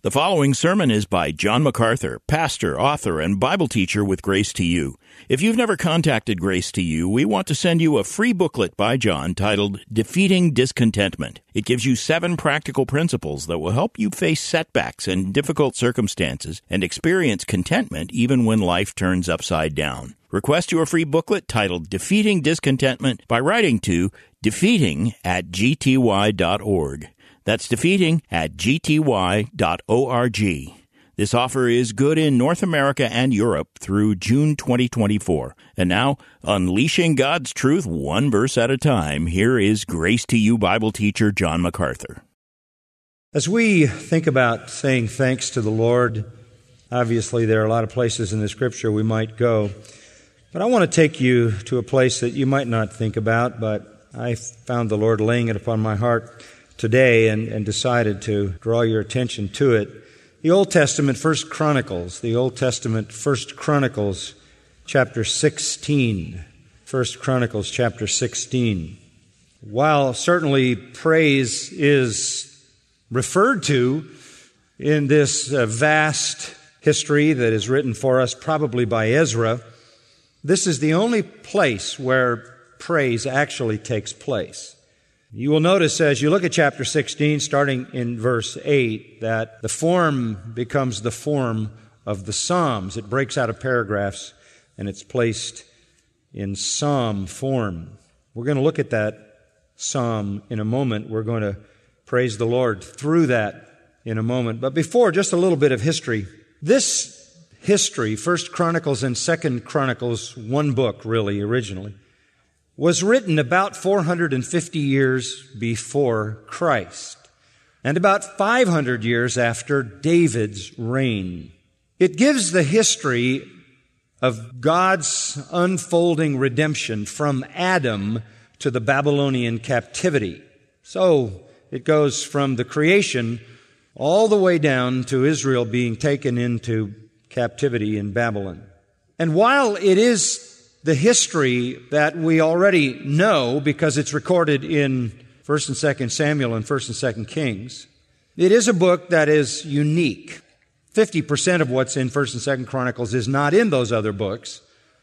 The following sermon is by John MacArthur, pastor, author, and Bible teacher with Grace to You. If you've never contacted Grace to You, we want to send you a free booklet by John titled Defeating Discontentment. It gives you 7 practical principles that will help you face setbacks and difficult circumstances and experience contentment even when life turns upside down. Request your free booklet titled Defeating Discontentment by writing to defeating@gty.org. That's defeating@gty.org. This offer is good in North America and Europe through June 2024. And now, unleashing God's truth one verse at a time, here is Grace to You Bible teacher John MacArthur. As we think about saying thanks to the Lord, obviously there are a lot of places in the Scripture we might go. But I want to take you to a place that you might not think about, but I found the Lord laying it upon my heart today and decided to draw your attention to it. The Old Testament, 1 Chronicles, chapter 16. 1 Chronicles, chapter 16. While certainly praise is referred to in this vast history that is written for us probably by Ezra, this is the only place where praise actually takes place. You will notice as you look at chapter 16, starting in verse 8, that the form becomes the form of the Psalms. It breaks out of paragraphs and it's placed in psalm form. We're going to look at that psalm in a moment. We're going to praise the Lord through that in a moment. But before, just a little bit of history. This history, 1 Chronicles and 2 Chronicles, one book really originally, was written about 450 years before Christ and about 500 years after David's reign. It gives the history of God's unfolding redemption from Adam to the Babylonian captivity. So it goes from the creation all the way down to Israel being taken into captivity in Babylon. And while it is the history that we already know because it's recorded in 1st and 2nd Samuel and 1st and 2nd Kings, it is a book that is unique. 50% of what's in 1st and 2nd Chronicles is not in those other books.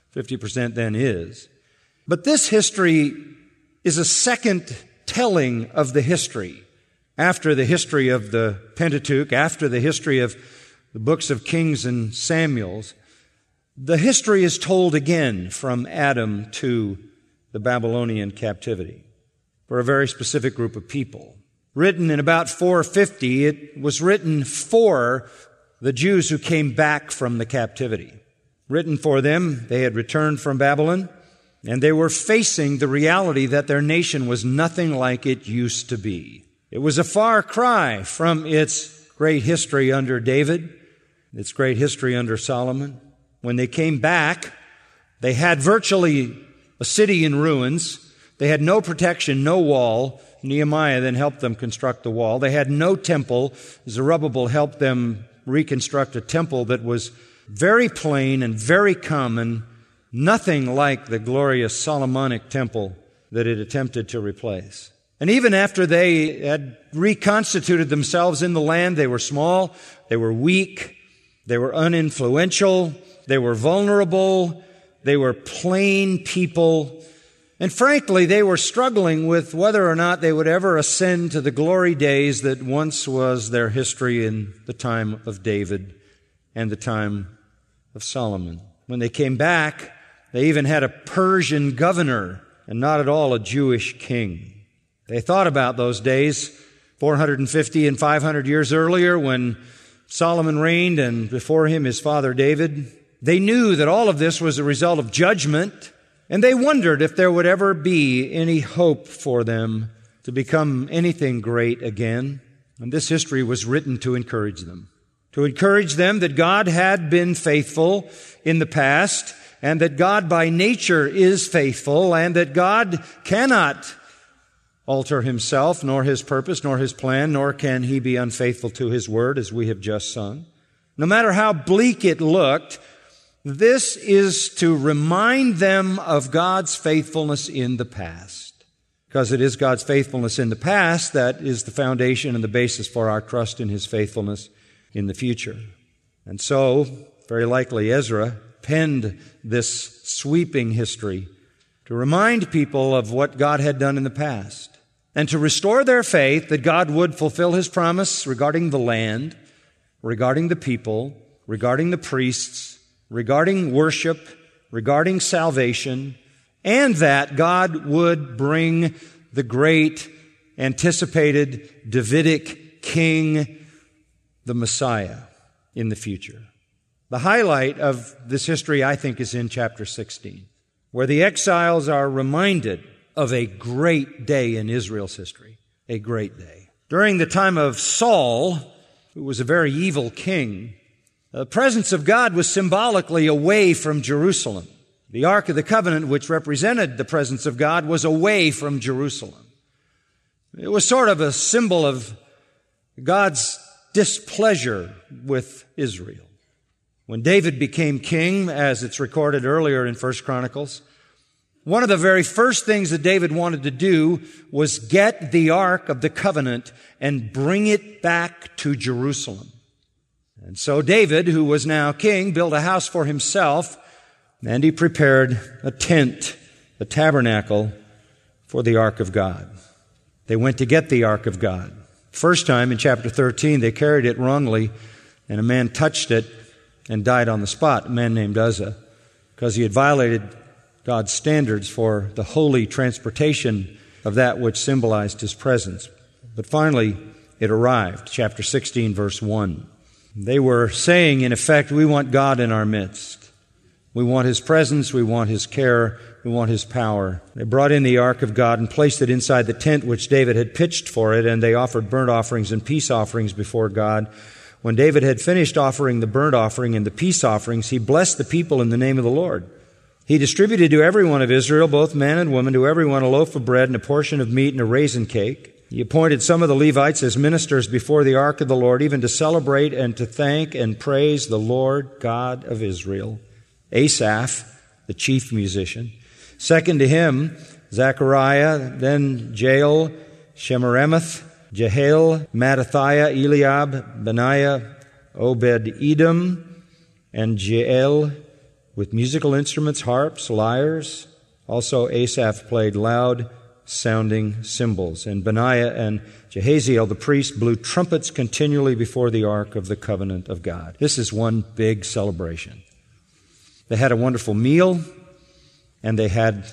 50% then is. But this history is a second telling of the history. After the history of the Pentateuch, after the history of the books of Kings and Samuels, the history is told again from Adam to the Babylonian captivity for a very specific group of people. Written in about 450, it was written for the Jews who came back from the captivity. Written for them, they had returned from Babylon, and they were facing the reality that their nation was nothing like it used to be. It was a far cry from its great history under David, its great history under Solomon. When they came back, they had virtually a city in ruins. They had no protection, no wall. Nehemiah then helped them construct the wall. They had no temple. Zerubbabel helped them reconstruct a temple that was very plain and very common, nothing like the glorious Solomonic temple that it attempted to replace. And even after they had reconstituted themselves in the land, they were small, they were weak, they were uninfluential, they were vulnerable, they were plain people, and frankly, they were struggling with whether or not they would ever ascend to the glory days that once was their history in the time of David and the time of Solomon. When they came back, they even had a Persian governor and not at all a Jewish king. They thought about those days 450 and 500 years earlier when Solomon reigned and before him his father David. They knew that all of this was a result of judgment, and they wondered if there would ever be any hope for them to become anything great again. And this history was written to encourage them that God had been faithful in the past, and that God by nature is faithful, and that God cannot alter himself, nor his purpose, nor his plan, nor can he be unfaithful to his word, as we have just sung. No matter how bleak it looked, this is to remind them of God's faithfulness in the past. Because it is God's faithfulness in the past that is the foundation and the basis for our trust in his faithfulness in the future. And so, very likely, Ezra penned this sweeping history to remind people of what God had done in the past and to restore their faith that God would fulfill His promise regarding the land, regarding the people, regarding the priests, regarding worship, regarding salvation, and that God would bring the great anticipated Davidic king, the Messiah, in the future. The highlight of this history, I think, is in chapter 16, where the exiles are reminded of a great day in Israel's history, a great day. During the time of Saul, who was a very evil king, the presence of God was symbolically away from Jerusalem. The Ark of the Covenant, which represented the presence of God, was away from Jerusalem. It was sort of a symbol of God's displeasure with Israel. When David became king, as it's recorded earlier in 1 Chronicles, one of the very first things that David wanted to do was get the Ark of the Covenant and bring it back to Jerusalem. And so David, who was now king, built a house for himself, and he prepared a tent, a tabernacle, for the Ark of God. They went to get the Ark of God. First time in chapter 13, they carried it wrongly, and a man touched it and died on the spot, a man named Uzzah, because he had violated God's standards for the holy transportation of that which symbolized His presence. But finally, it arrived, chapter 16, verse 1. They were saying, in effect, we want God in our midst. We want His presence, we want His care, we want His power. They brought in the Ark of God and placed it inside the tent which David had pitched for it, and they offered burnt offerings and peace offerings before God. When David had finished offering the burnt offering and the peace offerings, he blessed the people in the name of the Lord. He distributed to every one of Israel, both man and woman, to every one a loaf of bread and a portion of meat and a raisin cake. He appointed some of the Levites as ministers before the ark of the Lord, even to celebrate and to thank and praise the Lord God of Israel. Asaph, the chief musician. Second to him, Zechariah, then Jael, Shemiramoth, Jehiel, Mattithiah, Eliab, Benaiah, Obed-Edom, and Jeiel, with musical instruments, harps, lyres. Also Asaph played loud-sounding cymbals. And Benaiah and Jehaziel, the priest, blew trumpets continually before the ark of the covenant of God. This is one big celebration. They had a wonderful meal, and they had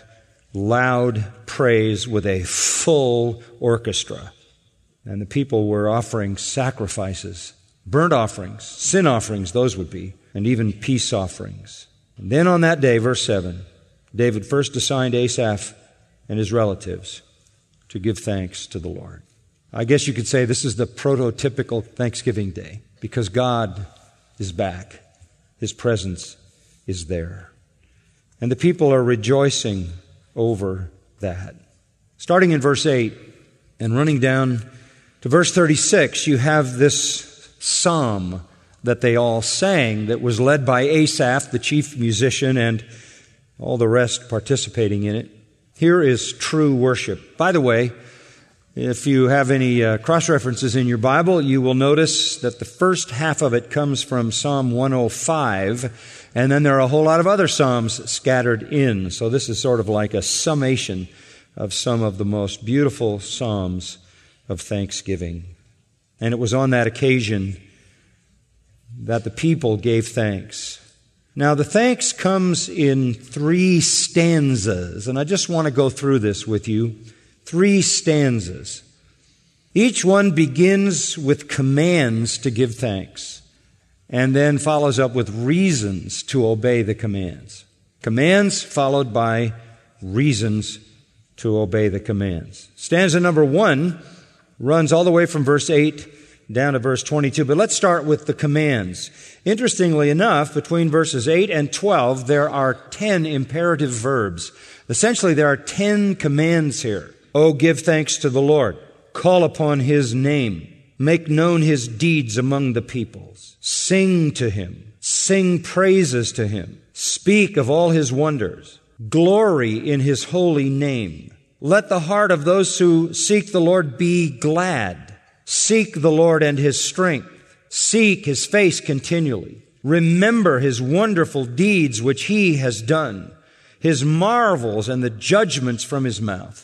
loud praise with a full orchestra. And the people were offering sacrifices, burnt offerings, sin offerings, those would be, and even peace offerings. And then on that day, verse 7, David first assigned Asaph and his relatives to give thanks to the Lord. I guess you could say this is the prototypical Thanksgiving day, because God is back. His presence is there. And the people are rejoicing over that. Starting in verse 8 and running down to verse 36, you have this psalm that they all sang that was led by Asaph, the chief musician, and all the rest participating in it. Here is true worship. By the way, if you have any cross-references in your Bible, you will notice that the first half of it comes from Psalm 105, and then there are a whole lot of other psalms scattered in. So this is sort of like a summation of some of the most beautiful psalms of thanksgiving. And it was on that occasion that the people gave thanks. Now, the thanks comes in 3 stanzas, and I just want to go through this with you. 3 stanzas. Each one begins with commands to give thanks, and then follows up with reasons to obey the commands. Commands followed by reasons to obey the commands. Stanza number 1 runs all the way from verse 8 down to verse 22. But let's start with the commands. Interestingly enough, between verses 8 and 12, there are 10 imperative verbs. Essentially, there are 10 commands here. Oh, give thanks to the Lord. Call upon His name. Make known His deeds among the peoples. Sing to Him. Sing praises to Him. Speak of all His wonders. Glory in His holy name. Let the heart of those who seek the Lord be glad. Seek the Lord and His strength. Seek His face continually. Remember His wonderful deeds which He has done, His marvels and the judgments from His mouth.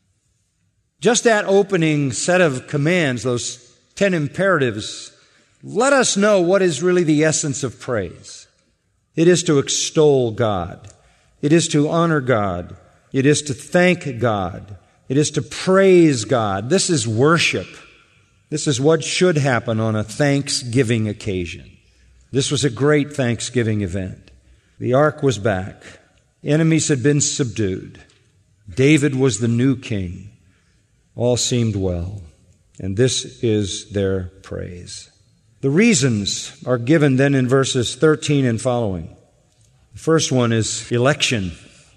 Just that opening set of commands, those 10 imperatives, let us know what is really the essence of praise. It is to extol God. It is to honor God. It is to thank God. It is to praise God. This is worship. This is what should happen on a Thanksgiving occasion. This was a great Thanksgiving event. The ark was back. Enemies had been subdued. David was the new king. All seemed well. And this is their praise. The reasons are given then in verses 13 and following. The first one is election.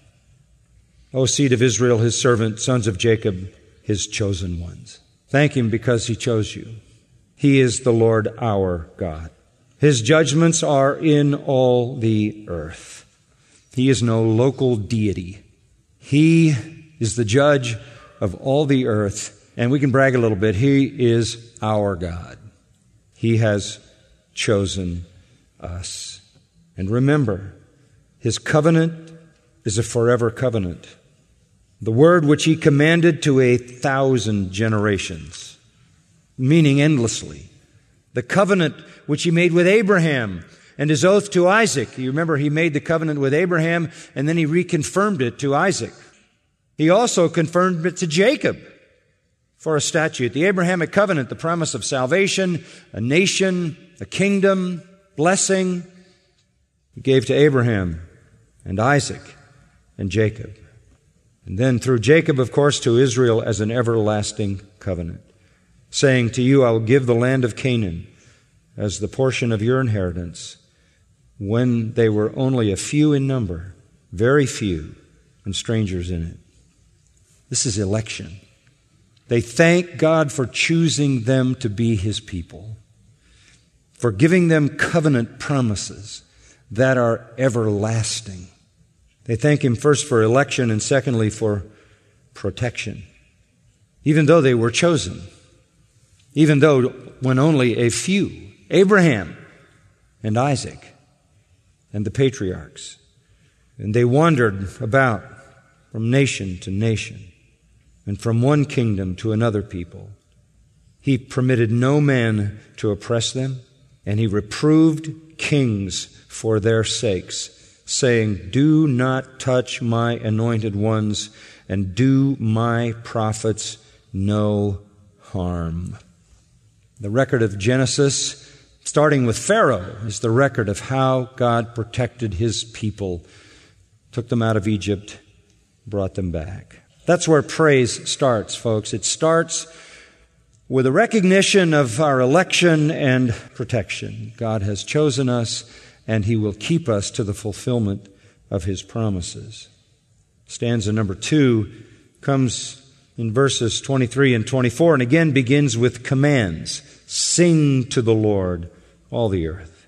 O seed of Israel, His servant, sons of Jacob, His chosen ones. Thank Him because He chose you. He is the Lord our God. His judgments are in all the earth. He is no local deity. He is the judge of all the earth. And we can brag a little bit. He is our God. He has chosen us. And remember, His covenant is a forever covenant. The word which He commanded to 1,000 generations, meaning endlessly. The covenant which He made with Abraham and His oath to Isaac. You remember He made the covenant with Abraham and then He reconfirmed it to Isaac. He also confirmed it to Jacob for a statute. The Abrahamic covenant, the promise of salvation, a nation, a kingdom, blessing, He gave to Abraham and Isaac and Jacob. And then through Jacob, of course, to Israel as an everlasting covenant, saying, to you I will give the land of Canaan as the portion of your inheritance, when they were only a few in number, very few, and strangers in it. This is election. They thank God for choosing them to be His people, for giving them covenant promises that are everlasting. They thank Him first for election and secondly for protection. Even though they were chosen, even though when only a few, Abraham and Isaac and the patriarchs, and they wandered about from nation to nation and from one kingdom to another people. He permitted no man to oppress them, and He reproved kings for their sakes, saying, do not touch my anointed ones, and do my prophets no harm. The record of Genesis, starting with Pharaoh, is the record of how God protected His people, took them out of Egypt, brought them back. That's where praise starts, folks. It starts with a recognition of our election and protection. God has chosen us, and He will keep us to the fulfillment of His promises. Stanza number 2 comes in verses 23 and 24, and again begins with commands. Sing to the Lord, all the earth.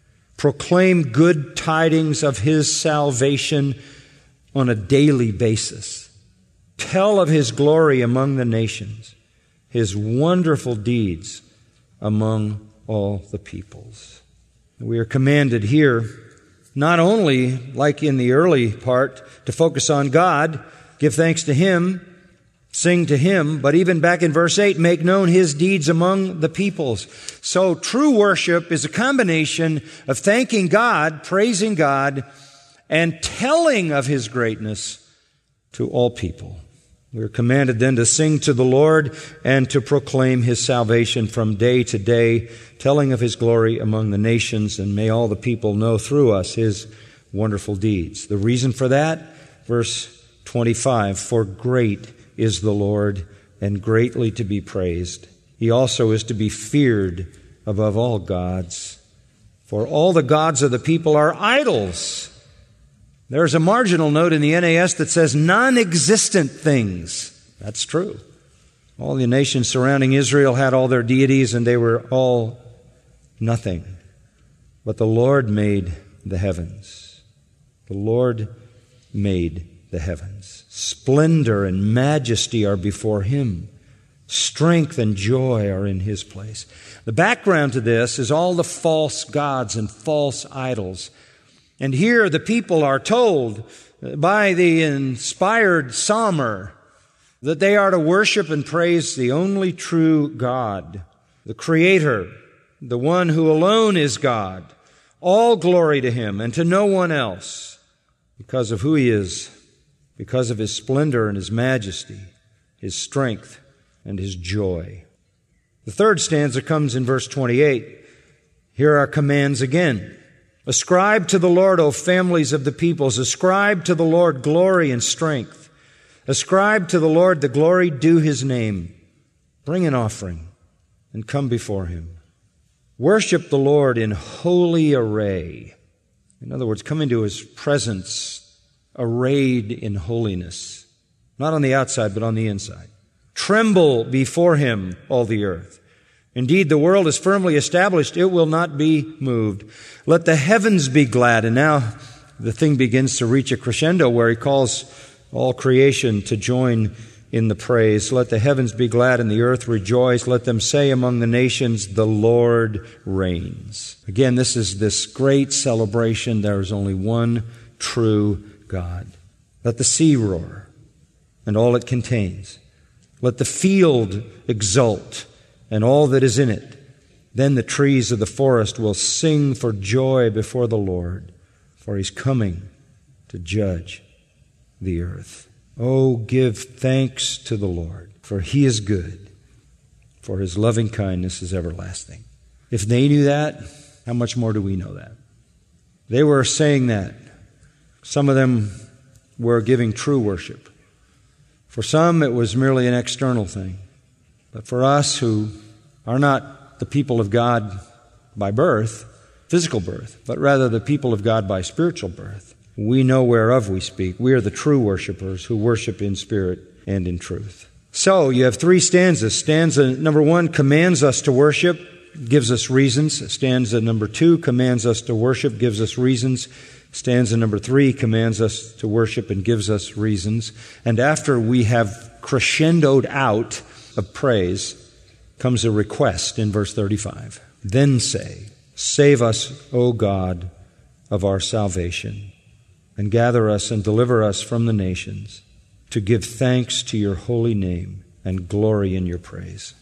Proclaim good tidings of His salvation on a daily basis. Tell of His glory among the nations, His wonderful deeds among all the peoples. We are commanded here not only, like in the early part, to focus on God, give thanks to Him, sing to Him, but even back in verse 8, make known His deeds among the peoples. So true worship is a combination of thanking God, praising God, and telling of His greatness to all people. We are commanded then to sing to the Lord and to proclaim His salvation from day to day, telling of His glory among the nations, and may all the people know through us His wonderful deeds. The reason for that, verse 25, for great is the Lord and greatly to be praised. He also is to be feared above all gods. For all the gods of the people are idols. There's a marginal note in the NAS that says non-existent things. That's true. All the nations surrounding Israel had all their deities, and they were all nothing. But the Lord made the heavens. The Lord made the heavens. Splendor and majesty are before Him. Strength and joy are in His place. The background to this is all the false gods and false idols. And here the people are told by the inspired psalmer that they are to worship and praise the only true God, the Creator, the one who alone is God. All glory to Him and to no one else, because of who He is, because of His splendor and His majesty, His strength and His joy. The third stanza comes in verse 28. Here are commands again. Ascribe to the Lord, O families of the peoples. Ascribe to the Lord glory and strength. Ascribe to the Lord the glory due His name. Bring an offering and come before Him. Worship the Lord in holy array. In other words, come into His presence arrayed in holiness. Not on the outside, but on the inside. Tremble before Him, all the earth. Indeed, the world is firmly established. It will not be moved. Let the heavens be glad. And now the thing begins to reach a crescendo where He calls all creation to join in the praise. Let the heavens be glad and the earth rejoice. Let them say among the nations, the Lord reigns. Again, this is this great celebration. There is only one true God. Let the sea roar and all it contains. Let the field exult and all that is in it. Then the trees of the forest will sing for joy before the Lord, for He's coming to judge the earth. Oh, give thanks to the Lord, for He is good, for His loving kindness is everlasting. If they knew that, how much more do we know that? They were saying that. Some of them were giving true worship. For some, it was merely an external thing. But for us who are not the people of God by birth, physical birth, but rather the people of God by spiritual birth, we know whereof we speak. We are the true worshipers who worship in spirit and in truth. So you have three stanzas. Stanza number 1 commands us to worship, gives us reasons. Stanza number 2 commands us to worship, gives us reasons. Stanza number 3 commands us to worship and gives us reasons. And after we have crescendoed out of praise, comes a request in verse 35. Then say, save us, O God, of our salvation, and gather us and deliver us from the nations, to give thanks to your holy name and glory in your praise.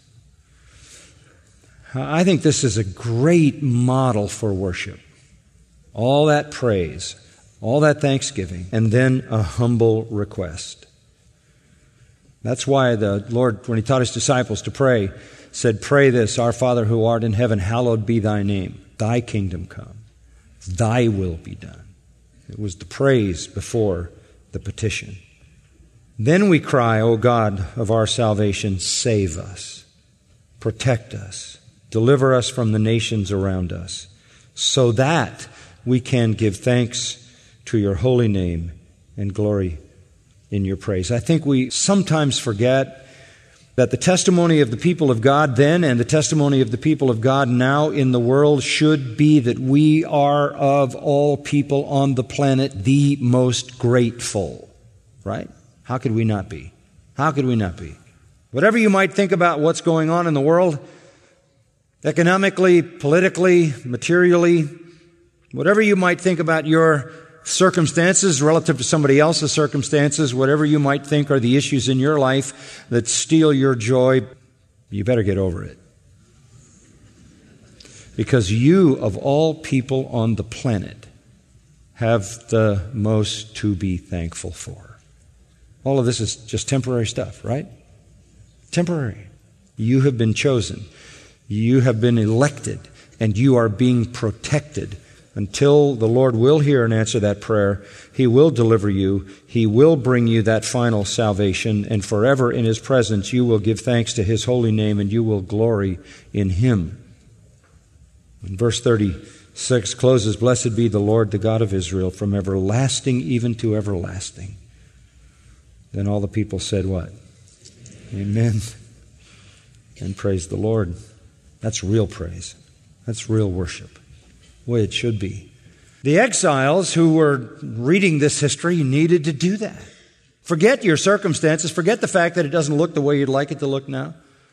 I think this is a great model for worship. All that praise, all that thanksgiving, and then a humble request. That's why the Lord, when He taught His disciples to pray, said, pray this, our Father who art in heaven, hallowed be thy name. Thy kingdom come. Thy will be done. It was the praise before the petition. Then we cry, O God of our salvation, save us, protect us, deliver us from the nations around us, so that we can give thanks to your holy name and glory in your praise. I think we sometimes forget that the testimony of the people of God then and the testimony of the people of God now in the world should be that we are of all people on the planet the most grateful. Right? How could we not be? How could we not be? Whatever you might think about what's going on in the world, economically, politically, materially, whatever you might think about your circumstances relative to somebody else's circumstances, whatever you might think are the issues in your life that steal your joy, you better get over it. Because you, of all people on the planet, have the most to be thankful for. All of this is just temporary stuff, right? Temporary. You have been chosen. You have been elected, and you are being protected until the Lord will hear and answer that prayer. He will deliver you. He will bring you that final salvation, and forever in His presence you will give thanks to His holy name, and you will glory in Him. And verse 36 closes, Blessed be the Lord, the God of Israel, from everlasting even to everlasting. Then all the people said what? Amen. And praise the Lord. That's real praise. That's real worship. The way it should be. The exiles who were reading this history needed to do that. Forget your circumstances. Forget the fact that it doesn't look the way you'd like it to look now.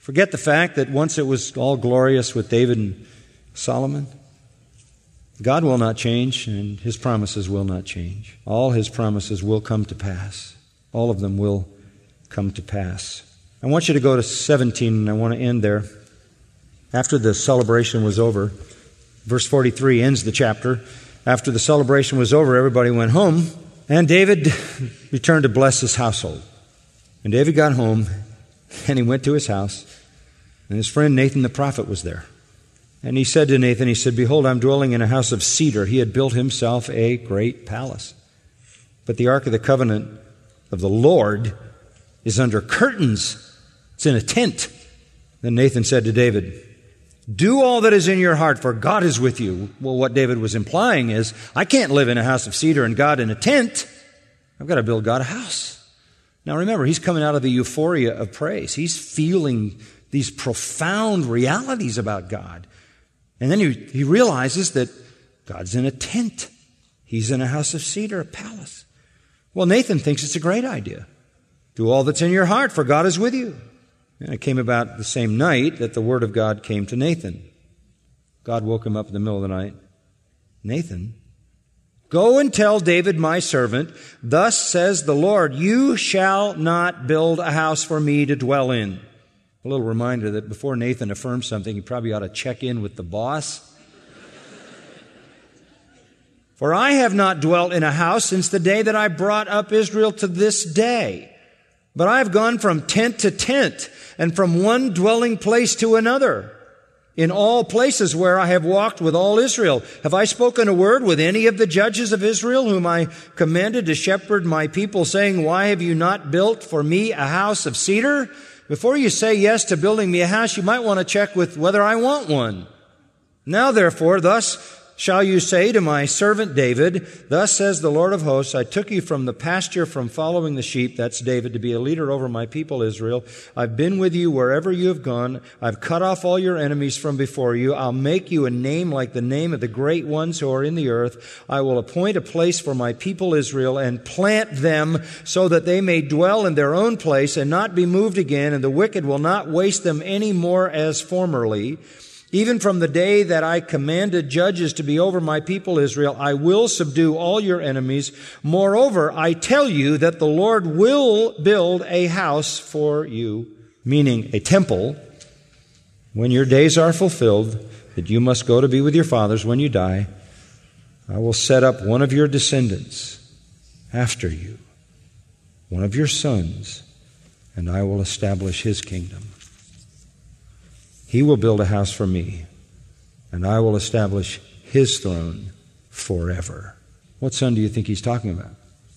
Forget the fact that once it was all glorious with David and Solomon. God will not change, and His promises will not change. All His promises will come to pass. All of them will come to pass. I want you to go to 17, and I want to end there. After the celebration was over, verse 43 ends the chapter. After the celebration was over, everybody went home, and David returned to bless his household. And David got home, and he went to his house, and his friend Nathan the prophet was there. And he said to Nathan, he said, "Behold, I'm dwelling in a house of cedar." He had built himself a great palace. But the ark of the covenant of the Lord is under curtains. It's in a tent. Then Nathan said to David, "Do all that is in your heart, for God is with you." Well, what David was implying is, I can't live in a house of cedar and God in a tent. I've got to build God a house. Now remember, he's coming out of the euphoria of praise. He's feeling these profound realities about God. And then he realizes that God's in a tent. He's in a house of cedar, a palace. Well, Nathan thinks it's a great idea. Do all that's in your heart, for God is with you. And it came about the same night that the word of God came to Nathan. God woke him up in the middle of the night. "Nathan, go and tell David my servant, thus says the Lord, you shall not build a house for me to dwell in." A little reminder that before Nathan affirms something, he probably ought to check in with the boss. "For I have not dwelt in a house since the day that I brought up Israel to this day. But I have gone from tent to tent, and from one dwelling place to another. In all places where I have walked with all Israel, have I spoken a word with any of the judges of Israel, whom I commanded to shepherd my people, saying, why have you not built for me a house of cedar? Before you say yes to building me a house, you might want to check with whether I want one. Now therefore, thus shall you say to my servant David, thus says the Lord of hosts, I took you from the pasture from following the sheep," that's David, "to be a leader over my people Israel. I've been with you wherever you have gone. I've cut off all your enemies from before you. I'll make you a name like the name of the great ones who are in the earth. I will appoint a place for my people Israel and plant them so that they may dwell in their own place and not be moved again, and the wicked will not waste them any more as formerly. Even from the day that I commanded judges to be over my people Israel, I will subdue all your enemies. Moreover, I tell you that the Lord will build a house for you," meaning a temple, "when your days are fulfilled, that you must go to be with your fathers when you die. I will set up one of your descendants after you, one of your sons, and I will establish his kingdom. He will build a house for me, and I will establish his throne forever." What son do you think he's talking about?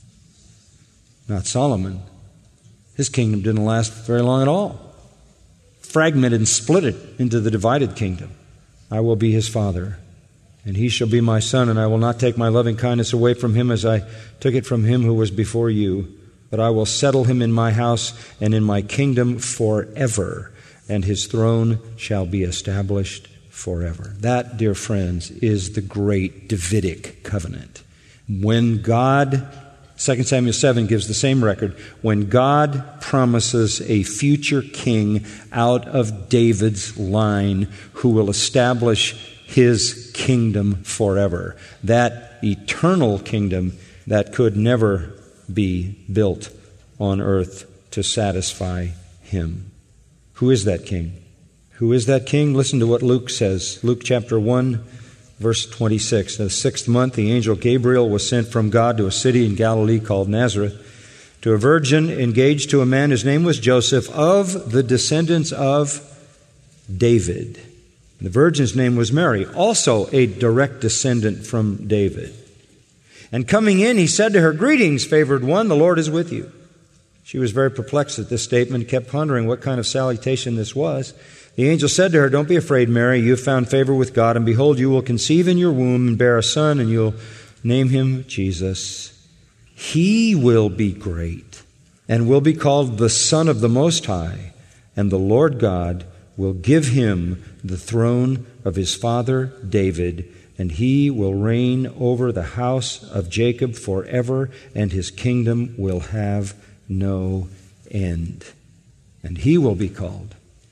Not Solomon. His kingdom didn't last very long at all. Fragmented and split it into the divided kingdom. "I will be his father, and he shall be my son, and I will not take my loving kindness away from him as I took it from him who was before you. But I will settle him in my house and in my kingdom forever, and his throne shall be established forever." That, dear friends, is the great Davidic covenant. When God, 2 Samuel 7 gives the same record, when God promises a future king out of David's line who will establish his kingdom forever, that eternal kingdom that could never be built on earth to satisfy him. Who is that king? Who is that king? Listen to what Luke says. Luke chapter 1, verse 26. In the 6th month, the angel Gabriel was sent from God to a city in Galilee called Nazareth, to a virgin engaged to a man whose name was Joseph, of the descendants of David. The virgin's name was Mary, also a direct descendant from David. And coming in, he said to her, "Greetings, favored one, the Lord is with you." She was very perplexed at this statement, kept pondering what kind of salutation this was. The angel said to her, "Don't be afraid, Mary. You have found favor with God, and behold, you will conceive in your womb and bear a son, and you'll name him Jesus. He will be great and will be called the Son of the Most High, and the Lord God will give him the throne of his father David, and he will reign over the house of Jacob forever, and his kingdom will have no end. And he will be called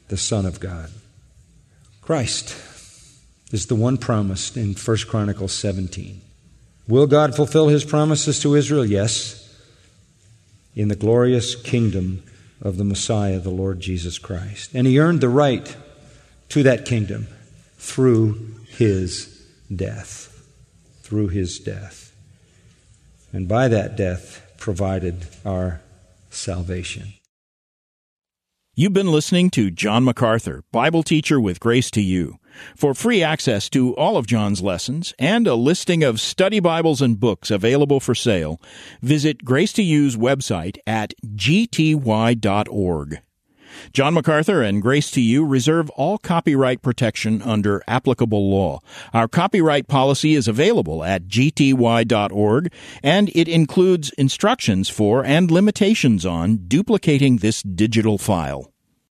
the Son of God. Christ is the one promised in 1 Chronicles 17. Will God fulfill His promises to Israel? Yes, in the glorious kingdom of the Messiah, the Lord Jesus Christ. And He earned the right to that kingdom through His death. Through His death. And by that death provided our salvation. You've been listening to John MacArthur, Bible teacher with Grace to You. For free access to all of John's lessons and a listing of study Bibles and books available for sale, visit Grace to You's website at gty.org. John MacArthur and Grace to You reserve all copyright protection under applicable law. Our copyright policy is available at gty.org, and it includes instructions for and limitations on duplicating this digital file.